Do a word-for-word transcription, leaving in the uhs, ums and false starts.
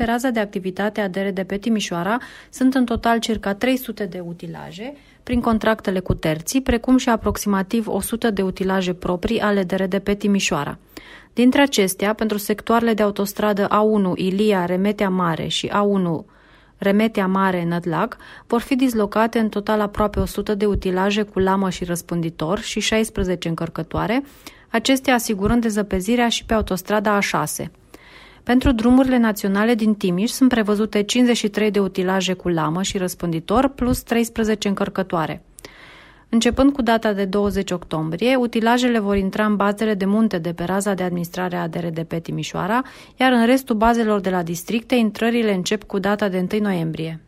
pe raza de activitate a D R D P Timișoara sunt în total circa trei sute de utilaje prin contractele cu terții, precum și aproximativ o sută de utilaje proprii ale D R D P Timișoara. Dintre acestea, pentru sectoarele de autostradă A unu Ilia, Remetea Mare și A unu Remetea Mare, Nădlac, vor fi dislocate în total aproape o sută de utilaje cu lamă și răspânditor și șaisprezece încărcătoare, acestea asigurând dezăpezirea și pe autostrada A șase. Pentru drumurile naționale din Timiș sunt prevăzute cincizeci și trei de utilaje cu lamă și răspânditor plus treisprezece încărcătoare. Începând cu data de douăzeci octombrie, utilajele vor intra în bazele de munte de pe raza de administrare a D R D P Timișoara, iar în restul bazelor de la districte, intrările încep cu data de întâi noiembrie.